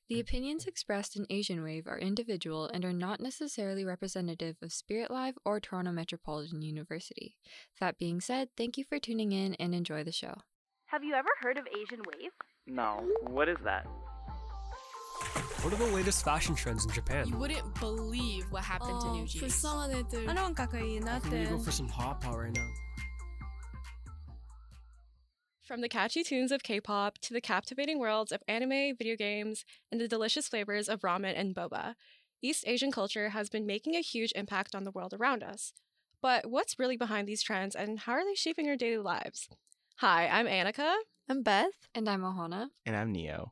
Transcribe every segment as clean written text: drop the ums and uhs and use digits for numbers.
The opinions expressed in Asian Wave are individual and are not necessarily representative of Spirit Live or Toronto Metropolitan University. That being said, thank you for tuning in and enjoy the show. Have you ever heard of Asian Wave? No. What is that? What are the latest fashion trends in Japan? You wouldn't believe what happened to New Jeans. 불쌍한 애들. ano ang kakain I need to go natin? for some hot pot right now. From the catchy tunes of K-pop to the captivating worlds of anime, video games, and the delicious flavors of ramen and boba, East Asian culture has been making a huge impact on the world around us. But what's really behind these trends and how are they shaping our daily lives? Hi, I'm Annika. I'm Beth. And I'm Ohana. And I'm Neo.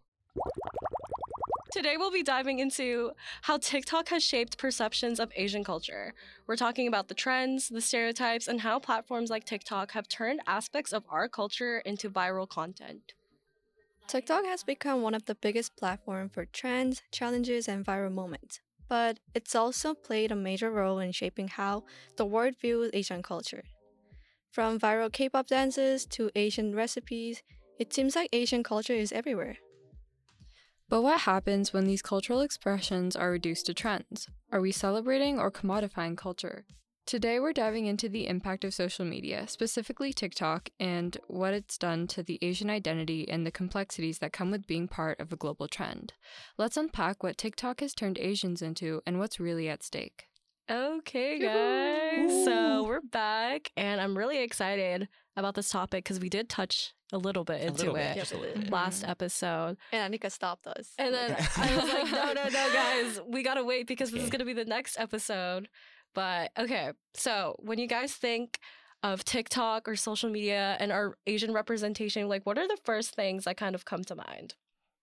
Today we'll be diving into how TikTok has shaped perceptions of Asian culture. We're talking about the trends, the stereotypes, and how platforms like TikTok have turned aspects of our culture into viral content. TikTok has become one of the biggest platforms for trends, challenges, and viral moments. But it's also played a major role in shaping how the world views Asian culture. From viral K-pop dances to Asian recipes, it seems like Asian culture is everywhere. But what happens when these cultural expressions are reduced to trends? Are we celebrating or commodifying culture? Today we're diving into the impact of social media, specifically TikTok, and what it's done to the Asian identity and the complexities that come with being part of a global trend. Let's unpack what TikTok has turned Asians into and what's really at stake. Okay, guys. So we're back, and I'm really excited about this topic because we did touch a little bit into it just a little bit. last episode. And Annika stopped us. And then I was like, no, guys, we gotta wait because this is gonna be the next episode. But okay, so when you guys think of TikTok or social media and our Asian representation, like what are the first things that kind of come to mind?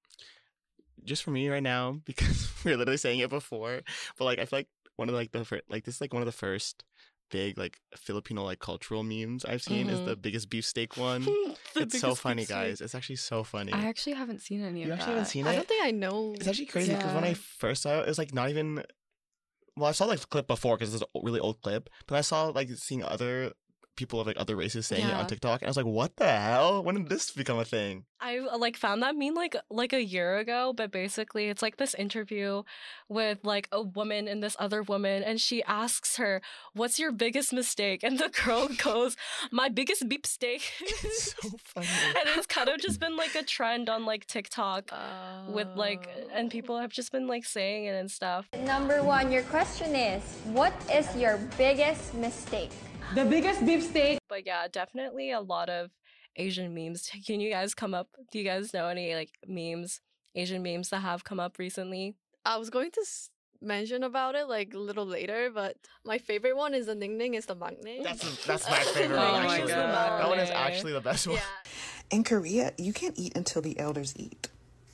Just for me right now, because we were literally saying it before, but like I feel like one of like the this is like one of the first big like Filipino like cultural memes I've seen is the biggest beefsteak one. It's so funny, guys. It's actually so funny. I actually haven't seen any of You that. actually haven't seen it? I don't think I know. It's actually crazy because when I first saw it, it was like not even. Well, I saw like the clip before because it's a really old clip, but I saw like seeing other people of like other races saying it on TikTok, and I was like, "What the hell? When did this become a thing?" I like found that meme like a year ago, but basically it's like this interview with like a woman and this other woman, and she asks her, "What's your biggest mistake?" And the girl goes, "My biggest beep steak." It's so funny. And it's kind of just been like a trend on like TikTok with like, and people have just been like saying it and stuff. Number one, your question is, what is your biggest mistake? The biggest beefsteak. But yeah, definitely a lot of Asian memes. Can you guys come up? Do you guys know any like memes, Asian memes that have come up recently? I was going to mention about it like a little later, but my favorite one is the Ning Ning is the maknae. That's my favorite Oh one. my Actually, God. that one is actually the best one. Yeah. In Korea, you can't eat until the elders eat.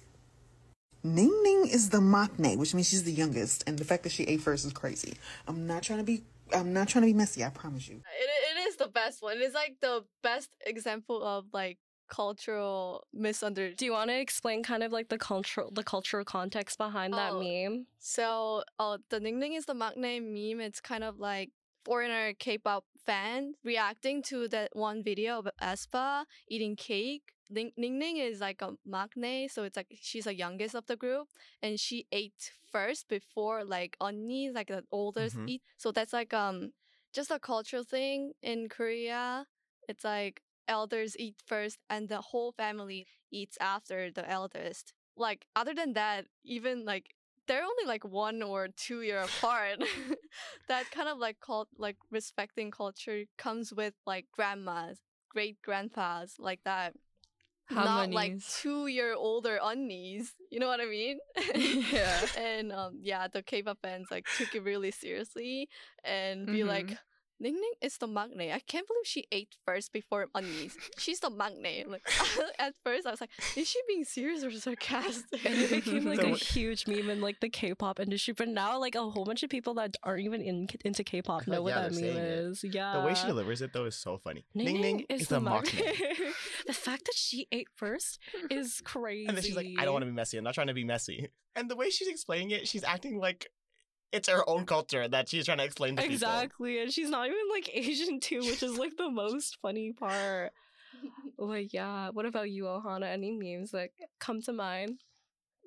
Ning Ning is the maknae, which means she's the youngest, and the fact that she ate first is crazy. I'm not trying to be messy, I promise you. It is the best one. It's like the best example of like cultural misunderstanding. Do you want to explain kind of like the cultural context behind that meme? So, the Ning Ning is the maknae meme. It's kind of like foreigner K-pop fan reacting to that one video of aespa eating cake. Ning Ning is like a maknae, so it's like she's the youngest of the group, and she ate first before like 언니, like the oldest eat. So that's like just a cultural thing in Korea. It's like elders eat first, and the whole family eats after the eldest. Like other than that, even like they're only like 1 or 2 years apart. That kind of like respecting culture comes with like grandmas, great grandpas, like that. Not like Harmonies. 2-year older unnies. You know what I mean? Yeah. And the K-pop fans like took it really seriously and be like, Ning Ning is the maknae. I can't believe she ate first before unnies. She's the maknae. Like at first I was like, is she being serious or sarcastic? And it became like a huge meme in like the K-pop industry. But now like a whole bunch of people that aren't even into K-pop know what that meme is. Yeah. The way she delivers it though is so funny. Ning Ning is the maknae. The fact that she ate first is crazy. And then she's like, I don't want to be messy. I'm not trying to be messy. And the way she's explaining it, she's acting like it's her own culture that she's trying to explain to people. Exactly. And she's not even like Asian too, which is like the most funny part. Well, yeah. What about you, Ohana? Any memes that come to mind?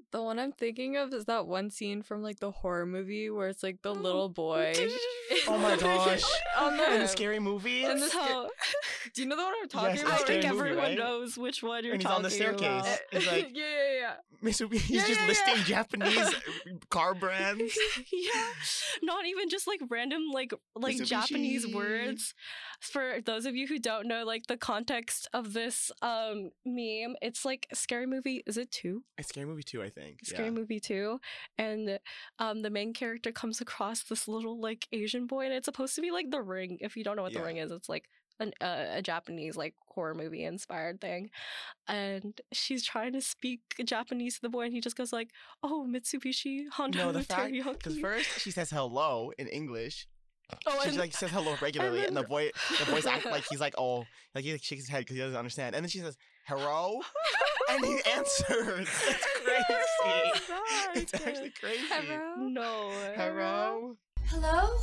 The one I'm thinking of is that one scene from like the horror movie where it's like the little boy. Oh my gosh. In the scary movie. Do you know the one I'm talking Yes, about? I think movie, everyone right? knows which one you're And he's talking on the staircase. about. It's like yeah. Mitsubishi. He's Yeah, just yeah, listing yeah. Japanese car brands. Yeah, not even just like random like Mitsubishi. Japanese words. For those of you who don't know like the context of this meme, it's like Scary Movie. Is it 2? It's Scary Movie 2, I think. Scary Yeah. Movie 2, and the main character comes across this little like Asian boy, and it's supposed to be like The Ring. If you don't know what The Yeah. Ring is, it's like a Japanese like horror movie inspired thing, and she's trying to speak Japanese to the boy, and he just goes like, "Oh, Mitsubishi Honda No, the fact teriyaki." because first she says hello in English. Oh, She and like says hello regularly, and then- the boy's act like he's like, oh, like he like, shakes his head because he doesn't understand, and then she says hello, and he answers. It's crazy. It's actually crazy. No. Hello. Hello?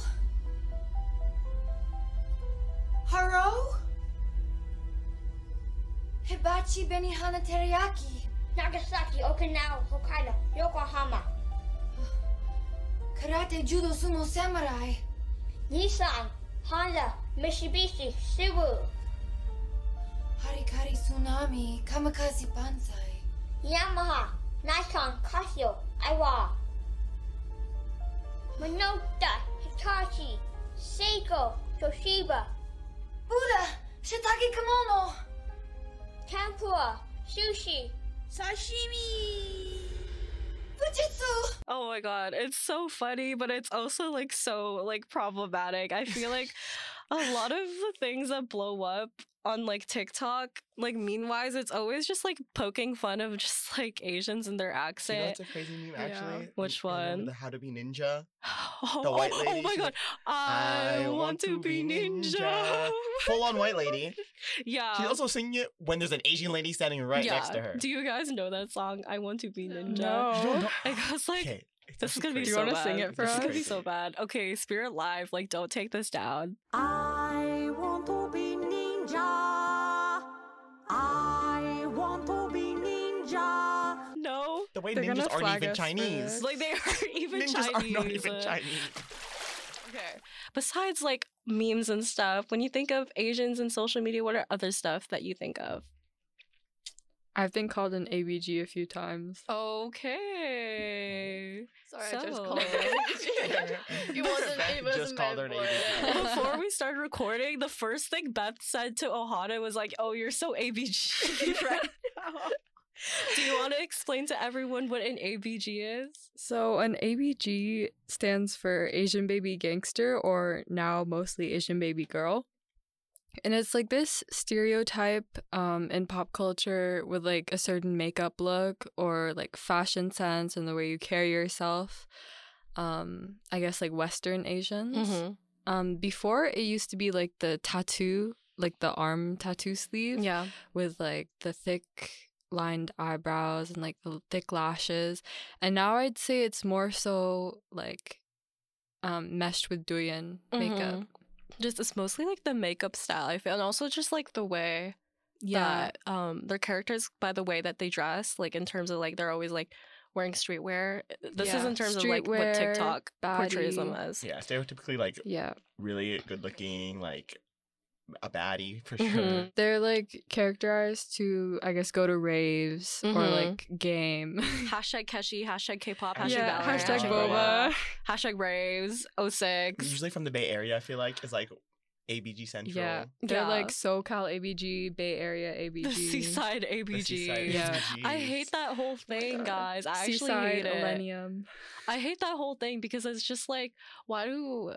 Haro? Hibachi Benihana Teriyaki. Nagasaki, Okinawa, Hokkaido, Yokohama. Karate Judo Sumo Samurai. Nissan, Honda, Mitsubishi, Subaru. Harikari Tsunami. Kamikaze Banzai. Yamaha, Nikon, Casio, Aiwa. Minolta, Hitachi, Seiko, Toshiba. Buddha! Shiitake Kimono. Tempura, Sushi. Sashimi. Fujitsu. Oh my god, it's so funny, but it's also like so like problematic. I feel like a lot of the things that blow up on like TikTok, like meme-wise, it's always just like poking fun of just like Asians and their You know accent. what's a crazy meme actually? Which You remember one? The How to Be Ninja. Oh, The white oh lady. my she's god. like, I want to be ninja. Full on white lady. Yeah. She's also singing it when there's an Asian lady standing right next to her. Do you guys know that song? I want to be ninja. No. It goes like Okay. this is gonna be Do you so wanna bad. sing it for This is gonna be us? so bad. Okay, Spirit Live, like don't take this down. I want to be ninja. I want to be ninja. No. The way They're ninjas gonna aren't flag even us for Chinese. this. Like they aren't even Ninjas Chinese. are not even Chinese. Okay. Besides like memes and stuff, when you think of Asians and social media, what are other stuff that you think of? I've been called an ABG a few times. Okay. Sorry, I just So- called it. It wasn't. It wasn't Just called her an meant ABG. for it. Before we started recording, the first thing Beth said to Ohana was like, "Oh, you're so ABG right now." Do you want to explain to everyone what an ABG is? So an ABG stands for Asian Baby Gangster, or now mostly Asian Baby Girl. And it's like this stereotype in pop culture with like a certain makeup look or like fashion sense and the way you carry yourself. I guess like Western Asians. Before it used to be like the tattoo, like the arm tattoo sleeve. Yeah. With like the thick lined eyebrows and like the thick lashes. And now I'd say it's more so like meshed with Douyin makeup. Just it's mostly like the makeup style, I feel, and also just like the way that their characters, by the way that they dress, like in terms of like they're always like wearing streetwear. This is in terms of like what Streetwear, TikTok portrays them baddie. as. Yeah, stereotypically like really good looking, like a baddie for sure. They're like characterized to, I guess, go to raves or like game. Hashtag Keshi, hashtag K-pop, hashtag Yeah, Valorant, hashtag boba. hashtag raves, 06. Usually from the Bay Area, I feel like is like ABG Central. Yeah, they're like SoCal ABG, Bay Area ABG, The Seaside ABG. The Seaside Yeah. ABGs. I hate that whole thing, guys. I actually Seaside hate it. Millennium. I hate that whole thing because it's just like, why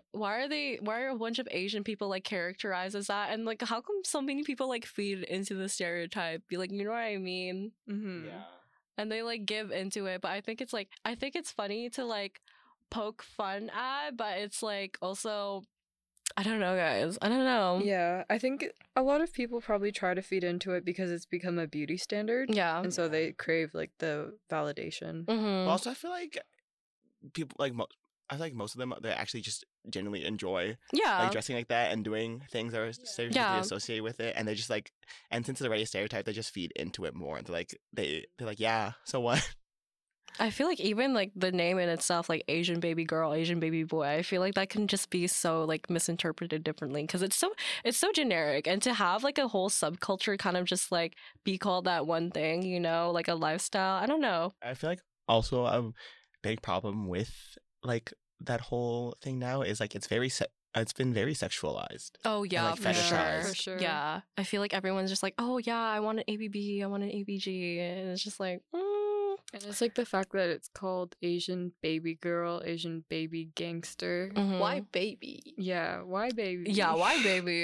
are a bunch of Asian people like characterized as that? And like, how come so many people like feed into the stereotype? Be like, you know what I mean? Mm-hmm. Yeah. And they like give into it. But I think it's funny to like poke fun at, but it's like also, I don't know, guys. I don't know. Yeah, I think a lot of people probably try to feed into it because it's become a beauty standard. Yeah. And so they crave like the validation. But also, I feel like people like I feel like most of them they actually just genuinely enjoy like dressing like that and doing things that are stereotypically associated with it, and they just like, and since it's already a stereotype, they just feed into it more, and they're like yeah, so what? I feel like even like the name in itself, like Asian baby girl, Asian baby boy, I feel like that can just be so like misinterpreted differently because it's so generic, and to have like a whole subculture kind of just like be called that one thing, you know, like a lifestyle. I don't know. I feel like also a big problem with like that whole thing now is like it's been very sexualized. Oh yeah, like, for fetishized. sure. Yeah, I feel like everyone's just like, oh yeah, I want an ABB, I want an ABG, and it's just like. And it's like the fact that it's called Asian baby girl, Asian baby gangster. Mhm. Why baby? Yeah, why baby? Yeah, why baby?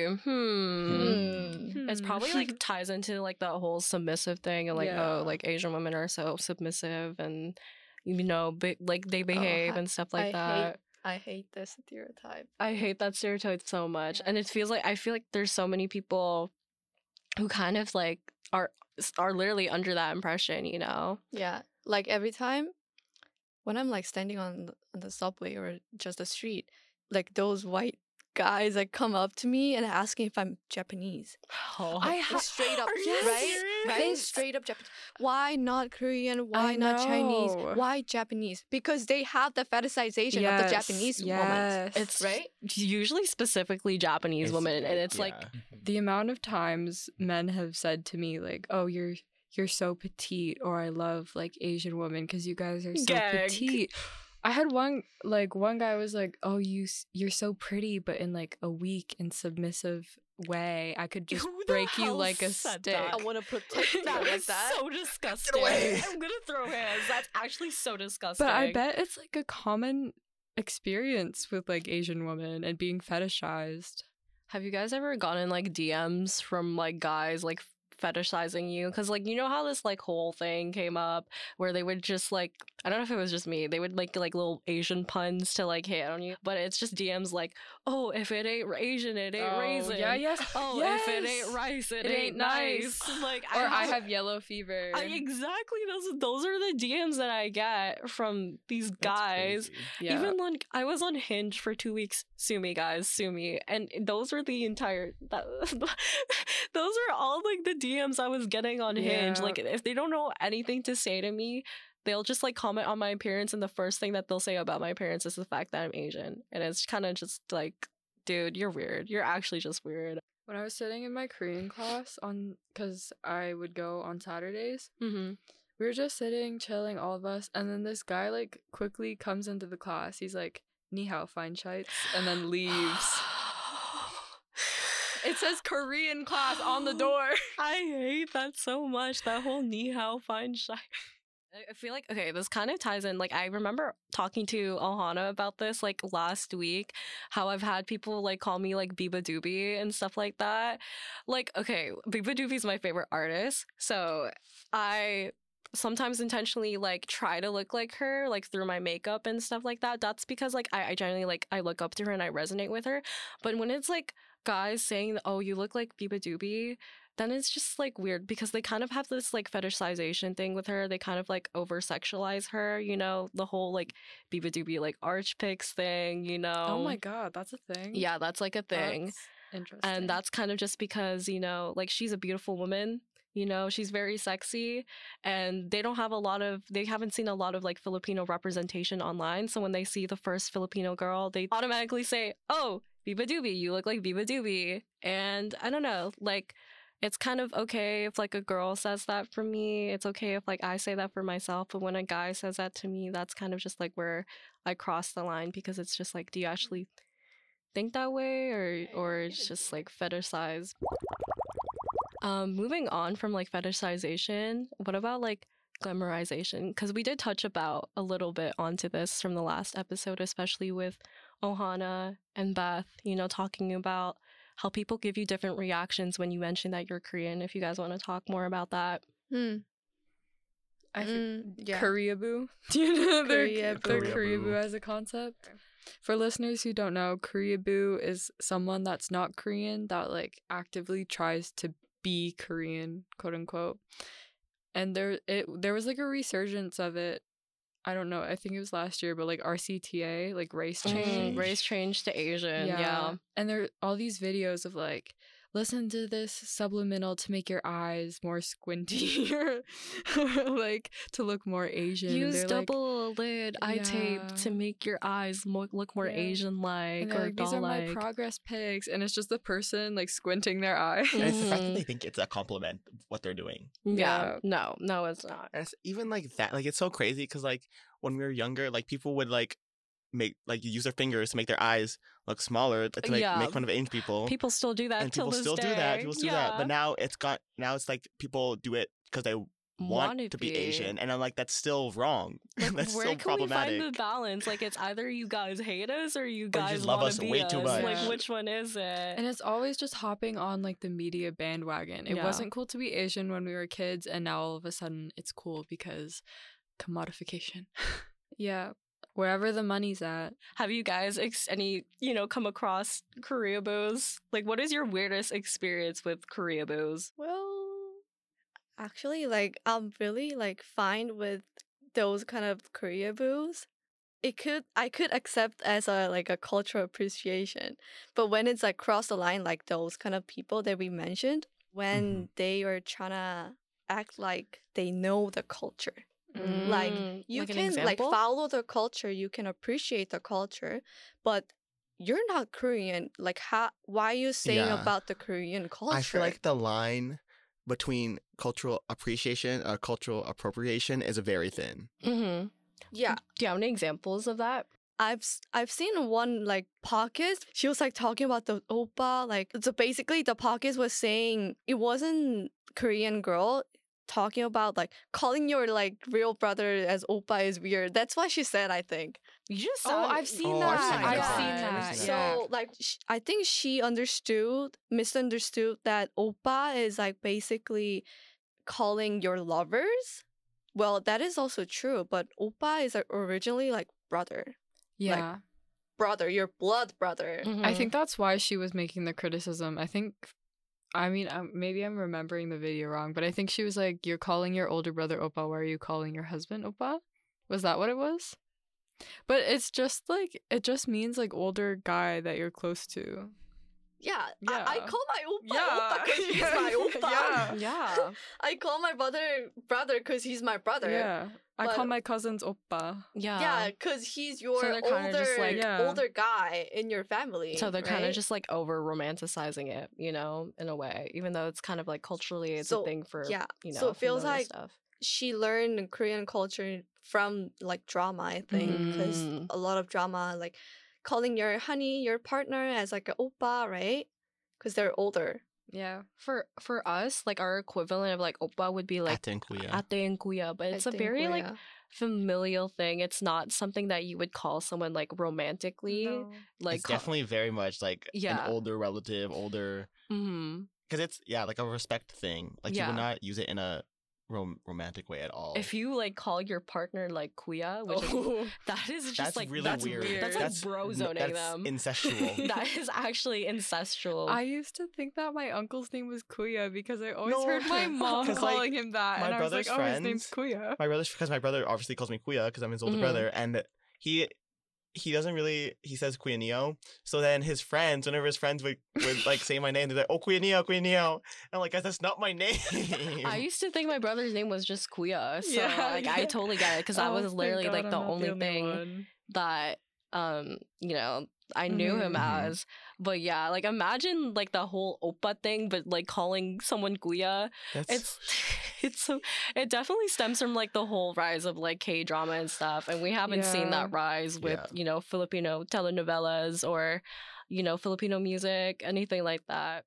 It's probably like ties into like that whole submissive thing and like like Asian women are so submissive and you know like they behave and stuff like that. I hate this stereotype. I hate that stereotype so much, and it feels like I feel like there's so many people who kind of like are literally under that impression, you know? Yeah, like every time when I'm like standing on the subway or just the street, like those white guys like come up to me and asking if I'm Japanese. Oh, straight up, yes, right? They straight up Japanese. Why not Korean? Why not Chinese? Why Japanese? Because they have the fetishization of the Japanese woman. It's right. Usually specifically Japanese women, and it's like the amount of times men have said to me like, "Oh, you're so petite," or "I love like Asian women because you guys are so petite." I had one guy was like, "Oh, you're so pretty, but in like a weak and submissive way, I could just break you like a stick." I want to protect that you like is that. so disgusting. I'm gonna throw hands. That's actually so disgusting. But I bet it's like a common experience with like Asian women and being fetishized. Have you guys ever gotten like DMs from like guys like fetishizing you? Because like you know how this like whole thing came up where they would just like, I don't know if it was just me, they would make like little Asian puns to like hit on you, but it's just DMs like, oh, if it ain't Asian, it ain't raisin. Oh, if it ain't rice, it ain't nice. Like, or I have yellow fever. Exactly, those are the DMs that I get from these guys. Yeah. Even like I was on Hinge for 2 weeks. Sue me, guys, sue me. And those were the entire those are all like the DMs I was getting on Hinge. Like if they don't know anything to say to me, they'll just like comment on my appearance, and the first thing that they'll say about my appearance is the fact that I'm Asian. And it's kind of just like, dude, you're weird. You're actually just weird. When I was sitting in my Korean class because I would go on Saturdays, we were just sitting, chilling, all of us, and then this guy like quickly comes into the class. He's like, "Ni hao, fine shites," and then leaves. It says Korean class on the door. I hate that so much. That whole ni hao, fine shite. I feel like, okay, this kind of ties in. Like, I remember talking to Ohana about this, like, last week, how I've had people, like, call me, like, Biba Doobie and stuff like that. Like, okay, Biba Doobie's my favorite artist, so I sometimes intentionally, like, try to look like her, like, through my makeup and stuff like that. That's because, like, I generally, like, I look up to her and I resonate with her. But when it's, like, guys saying, oh, you look like Biba Doobie, then it's just like weird because they kind of have this like fetishization thing with her. They kind of like over sexualize her, you know, the whole like Biba Doobie like arch pics thing, you know. Oh my god, that's a thing. Yeah, that's like a thing. That's interesting. And that's kind of just because, you know, like she's a beautiful woman. You know, she's very sexy, and they haven't seen a lot of like Filipino representation online. So when they see the first Filipino girl, they automatically say, oh, Biba Doobie, you look like Biba Doobie. And I don't know, like, it's kind of okay if like a girl says that for me. It's okay if like I say that for myself. But when a guy says that to me, that's kind of just like where I cross the line, because it's just like, do you actually think that way, or it's just like fetishized? Moving on from like fetishization, what about like glamorization? Because we did touch about a little bit onto this from the last episode, especially with Ohana and Beth, you know, talking about how people give you different reactions when you mention that you're Korean. If you guys want to talk more about that. Koreaboo. Do you know their Koreaboo as a concept? For listeners who don't know, Koreaboo is someone that's not Korean that like actively tries to be Korean, quote unquote. And there was like a resurgence of it. I don't know, I think it was last year, but like RCTA, like race change. Race change to Asian, yeah. And there are all these videos of like listen to this subliminal to make your eyes more squinty or like to look more Asian. Use They're double lid eye tape to make your eyes look more Asian-like or like, these doll-like. are my progress pics, and it's just the person like squinting their eye. And it's the fact that they think it's a compliment what they're doing. Yeah. No, it's not. And it's even like that. Like, it's so crazy because like when we were younger, like people would like use their fingers to make their eyes look smaller to like make fun of Asian people. People still do that. And till people this still day. do that. People still do that. But now it's like people do it because they want to be Asian, and I'm like, that's still wrong. Like, that's where still can problematic. we find the balance? Like, it's either you guys hate us or you you guys just love wanna us be way too us. much. Like, which one is it? And it's always just hopping on like the media bandwagon. It wasn't cool to be Asian when we were kids, and now all of a sudden it's cool because commodification. Yeah. Wherever the money's at. Have you guys come across Koreaboos? Like, what is your weirdest experience with Koreaboos? Well, actually, like, I'm really like fine with those kind of Koreaboos. I could accept as a cultural appreciation, but when it's like cross the line, like those kind of people that we mentioned, when they are trying to act like they know the culture. Like, you like an can like example? follow the culture, you can appreciate the culture, but you're not Korean. Like, why are you saying about the Korean culture? I feel like the line between cultural appreciation and cultural appropriation is very thin. Mm-hmm. Yeah. Do you have any examples of that? I've seen one like podcast. She was like talking about the oppa. Like, so basically the podcast was saying it wasn't Korean girl talking about like calling your like real brother as oppa is weird. That's what she said, I think. You just I've seen that. I've seen that. So like I think she misunderstood that oppa is like basically calling your lovers. Well, that is also true, but oppa is like originally like brother. Yeah. Like, brother, your blood brother. I think that's why she was making the criticism. Maybe I'm remembering the video wrong, but I think she was like, you're calling your older brother oppa, why are you calling your husband oppa? Was that what it was? But it's just like, it just means like older guy that you're close to. Yeah. I call my oppa Yeah. oppa because he's my oppa. Yeah. I call my brother because he's my brother. Yeah. I But- call my cousins oppa. Yeah, because he's your So they're kinda older, just like- older guy in your family. So they're kind of right? just like over romanticizing it, in a way, even though it's kind of like culturally it's So, a thing for, yeah. So it feels familiar like stuff. she learned Korean culture from like drama, I think, because a lot of drama, like calling your partner as like an oppa, right? Because they're older. Yeah. For us, like our equivalent of like oppa would be like Ate and kuya. ate and kuya, but it's a I think very like kuya. familial thing. It's not something that you would call someone like romantically. No. Like It's definitely very much like Yeah. an older relative, because it's like a respect thing. Like you would not use it in a romantic way at all. If you like call your partner like kuya, which is, that is just that's like really that's weird. That's like bro zoning that's them. incestual. That is actually incestual. I used to think that my uncle's name was Kuya because I always No, heard my mom 'cause, like, calling him that. my And I was like, brother's his name's friends- Kuya. Because my brother obviously calls me kuya because I'm his older brother, and he doesn't really, he says kuya neo. So then his friends, whenever his friends would like say my name, they're like, oh, kuya neo, kuya neo. And I'm like, guys, that's not my name. I used to think my brother's name was just Kuya, so Yeah, like yeah. I totally get it because that Oh, was thank literally God like I'm the not only only thing one. that I knew him Mhm. as. But yeah, like imagine like the whole oppa thing, but like calling someone Kuya. That's, It's so it definitely stems from like the whole rise of like K-drama and stuff, and we haven't seen Yeah. that rise with Filipino telenovelas or Filipino music, anything like that.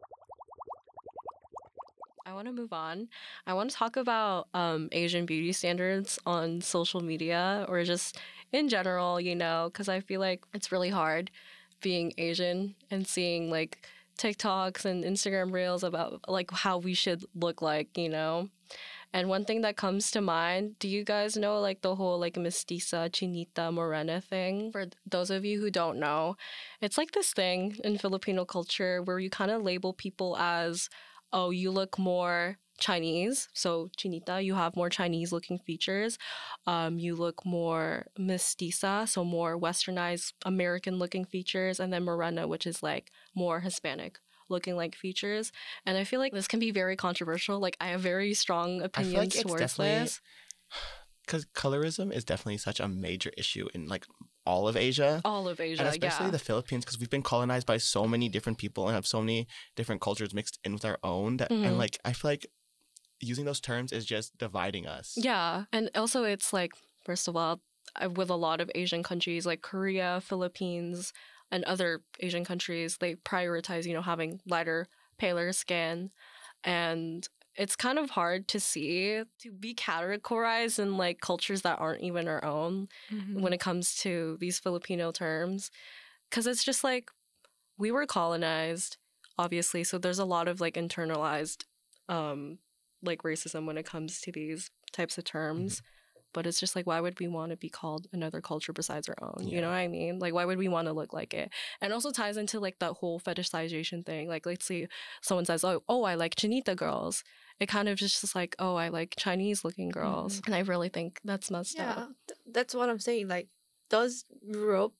I want to move on. I want to talk about Asian beauty standards on social media or just in general, because I feel like it's really hard being Asian and seeing like TikToks and Instagram reels about like how we should look like, And one thing that comes to mind, do you guys know like the whole like mestiza, chinita, morena thing? For those of you who don't know, it's like this thing in Filipino culture where you kind of label people as, oh, you look more Chinese. So chinita, you have more Chinese looking features. You look more mestiza, so more westernized American looking features. And then morena, which is like more Hispanic looking like features. And I feel like this can be very controversial. Like, I have very strong opinions towards this. Because colorism is definitely such a major issue in like all of Asia. All of Asia, and especially the Philippines, because we've been colonized by so many different people and have so many different cultures mixed in with our own. And like, I feel like using those terms is just dividing us. Yeah. And also it's like, first of all, with a lot of Asian countries like Korea, Philippines, and other Asian countries, they prioritize, you know, having lighter, paler skin. And it's kind of hard to see, to be categorized in like cultures that aren't even our own when it comes to these Filipino terms. Because it's just like, we were colonized, obviously. So there's a lot of like internalized like racism when it comes to these types of terms. But it's just like, why would we want to be called another culture besides our own? You know what I mean? Like, why would we want to look like it? And also ties into like that whole fetishization thing. Like, let's say someone says, oh, I like Chinita girls. It kind of just like, oh, I like Chinese looking girls. And I really think that's messed up. That's what I'm saying. Like, does European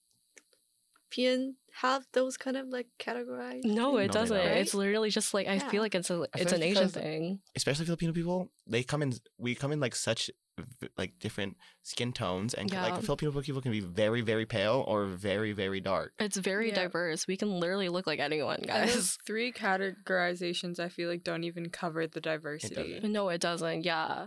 have those kind of like categorized? No, it doesn't. Right? It's literally just like, I feel like it's an Asian thing. Especially Filipino people, we come in like such like different skin tones, and like Filipino people can be very, very pale or very, very dark. It's very diverse. We can literally look like anyone, guys. And those 3 categorizations I feel like don't even cover the diversity. No, it doesn't. Yeah.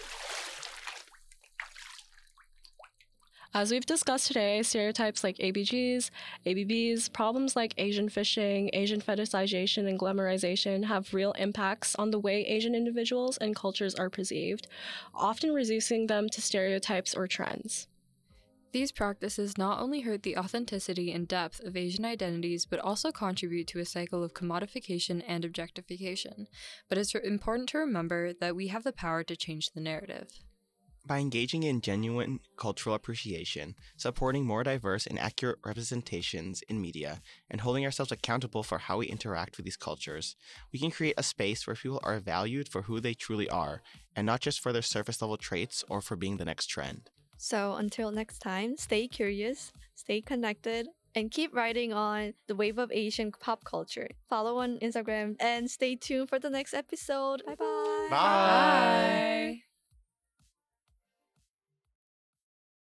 As we've discussed today, stereotypes like ABGs, ABBs, problems like Asian fishing, Asian fetishization, and glamorization have real impacts on the way Asian individuals and cultures are perceived, often reducing them to stereotypes or trends. These practices not only hurt the authenticity and depth of Asian identities, but also contribute to a cycle of commodification and objectification. But it's important to remember that we have the power to change the narrative. By engaging in genuine cultural appreciation, supporting more diverse and accurate representations in media, and holding ourselves accountable for how we interact with these cultures, we can create a space where people are valued for who they truly are, and not just for their surface-level traits or for being the next trend. So until next time, stay curious, stay connected, and keep riding on the wave of Asian pop culture. Follow on Instagram and stay tuned for the next episode. Bye-bye. Bye.